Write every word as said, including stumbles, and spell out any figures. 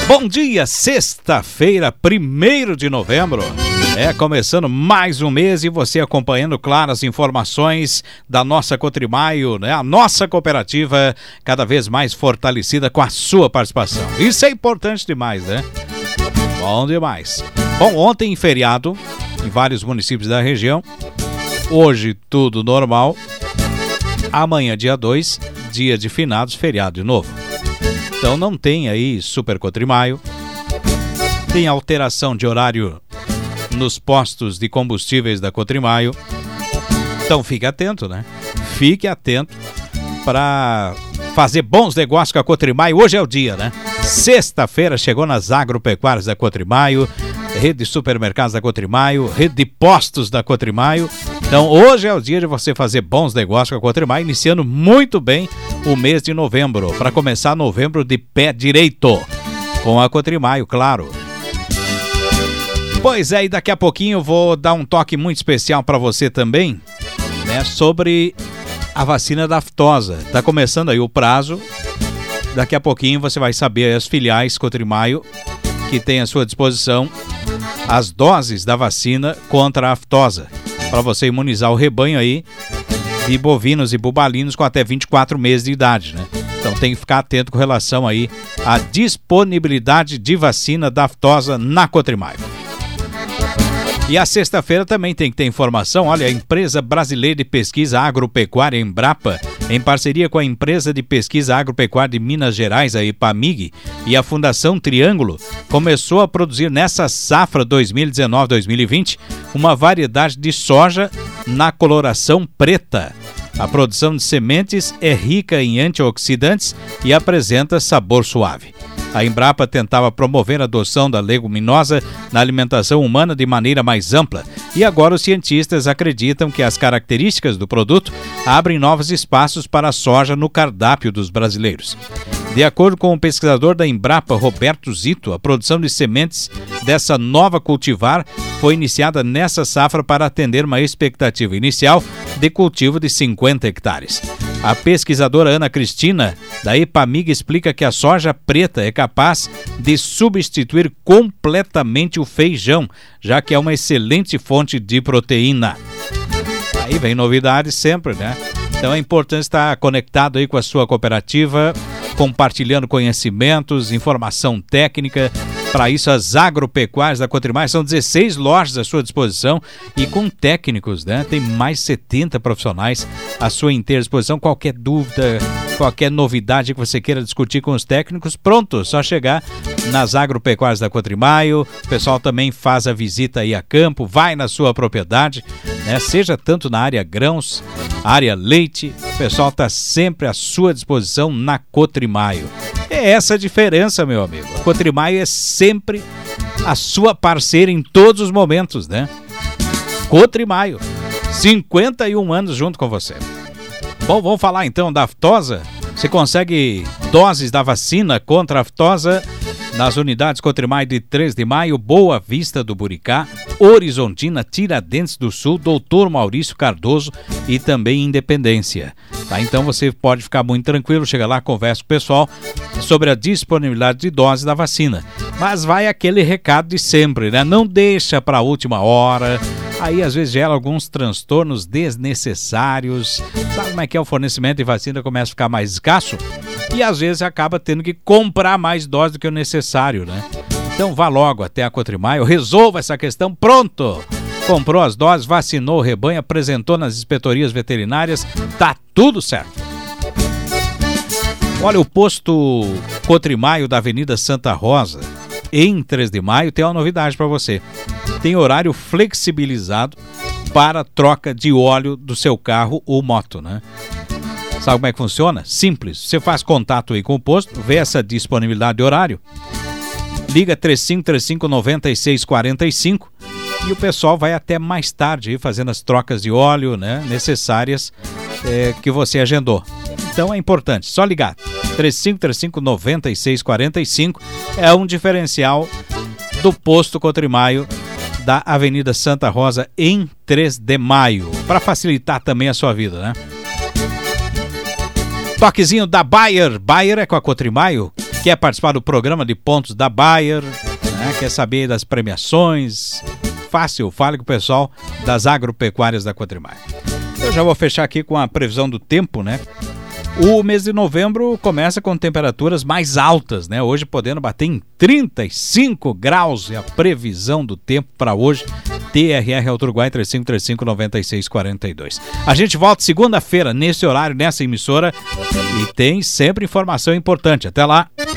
Bom dia, sexta-feira, primeiro de novembro. É, começando mais um mês e você acompanhando, claro, as informações da nossa Cotrimaio, né? A nossa cooperativa cada vez mais fortalecida com a sua participação. Isso é importante demais, né? Bom demais. Bom, ontem feriado em vários municípios da região. Hoje tudo normal. Amanhã, dia dois, dia de finados, feriado de novo. Então não tem aí Super Cotrimaio. Tem alteração de horário nos postos de combustíveis da Cotrimaio. Então fique atento, né? Fique atento para fazer bons negócios com a Cotrimaio. Hoje é o dia, né? Sexta-feira chegou nas agropecuárias da Cotrimaio, rede de supermercados da Cotrimaio, rede de postos da Cotrimaio. Então hoje é o dia de você fazer bons negócios com a Cotrimaio, iniciando muito bem o mês de novembro, para começar novembro de pé direito, com a Cotrimaio, claro. Pois é, e daqui a pouquinho eu vou dar um toque muito especial para você também, né, sobre a vacina da aftosa. Tá começando aí o prazo, daqui a pouquinho você vai saber as filiais Cotrimaio que tem à sua disposição as doses da vacina contra a aftosa, para você imunizar o rebanho aí de bovinos e bubalinos com até vinte e quatro meses de idade, né? Então tem que ficar atento com relação aí à disponibilidade de vacina da aftosa na Cotrimaio. E a sexta-feira também tem que ter informação. Olha, a Empresa Brasileira de Pesquisa Agropecuária, Embrapa, em parceria com a Empresa de Pesquisa Agropecuária de Minas Gerais, a EPAMIG, e a Fundação Triângulo, começou a produzir nessa safra dois mil e dezenove dois mil e vinte uma variedade de soja na coloração preta. A produção de sementes é rica em antioxidantes e apresenta sabor suave. A Embrapa tentava promover a adoção da leguminosa na alimentação humana de maneira mais ampla, e agora os cientistas acreditam que as características do produto abrem novos espaços para a soja no cardápio dos brasileiros. De acordo com o pesquisador da Embrapa, Roberto Zito, a produção de sementes dessa nova cultivar foi iniciada nessa safra para atender uma expectativa inicial de cultivo de cinquenta hectares. A pesquisadora Ana Cristina, da EPAMIG, explica que a soja preta é capaz de substituir completamente o feijão, já que é uma excelente fonte de proteína. Aí vem novidades sempre, né? Então é importante estar conectado aí com a sua cooperativa, compartilhando conhecimentos, informação técnica. Para isso, as agropecuárias da Cotrimaio são dezesseis lojas à sua disposição e com técnicos, né? Tem mais de setenta profissionais à sua inteira disposição. Qualquer dúvida, qualquer novidade que você queira discutir com os técnicos, pronto, só chegar nas agropecuárias da Cotrimaio. O pessoal também faz a visita aí a campo, vai na sua propriedade, né? Seja tanto na área grãos, área leite, o pessoal está sempre à sua disposição na Cotrimaio. É essa a diferença, meu amigo. A Cotrimaio é sempre a sua parceira em todos os momentos, né? Cotrimaio, cinquenta e um anos junto com você. Bom, vamos falar então da aftosa. Você consegue doses da vacina contra a aftosa nas unidades Cotrimaio de três de maio, Boa Vista do Buricá, Horizontina, Tiradentes do Sul, Doutor Maurício Cardoso e também Independência. Tá? Então você pode ficar muito tranquilo, chega lá, conversa com o pessoal sobre a disponibilidade de doses da vacina. Mas vai aquele recado de sempre, né? Não deixa para a última hora. Aí às vezes gera alguns transtornos desnecessários. Sabe como é que é o fornecimento de vacina? Começa a ficar mais escasso e às vezes acaba tendo que comprar mais doses do que o necessário, né? Então vá logo até a Cotrimaio, resolva essa questão, pronto! Comprou as doses, vacinou o rebanho, apresentou nas inspetorias veterinárias, tá tudo certo. Olha, o posto Cotrimaio da Avenida Santa Rosa, em três de maio, tem uma novidade para você. Tem horário flexibilizado para troca de óleo do seu carro ou moto, né? Sabe como é que funciona? Simples. Você faz contato aí com o posto, vê essa disponibilidade de horário, liga três cinco três cinco, nove seis quatro cinco e o pessoal vai até mais tarde aí fazendo as trocas de óleo, né, necessárias é, que você agendou. Então é importante, só ligar. três cinco três cinco, nove seis quatro cinco é um diferencial do posto Cotrimaio da Avenida Santa Rosa em três de maio, para facilitar também a sua vida, né? Toquezinho da Bayer. Bayer é com a Cotrimaio. Quer participar do programa de pontos da Bayer, né? Quer saber das premiações? Fácil, fale com o pessoal das agropecuárias da Cotrimar. Eu já vou fechar aqui com a previsão do tempo, né? O mês de novembro começa com temperaturas mais altas, né? Hoje podendo bater em trinta e cinco graus, é a previsão do tempo para hoje. T R R Alto Uruguai três cinco três cinco, nove seis quatro dois. A gente volta segunda-feira, nesse horário, nessa emissora, e tem sempre informação importante. Até lá!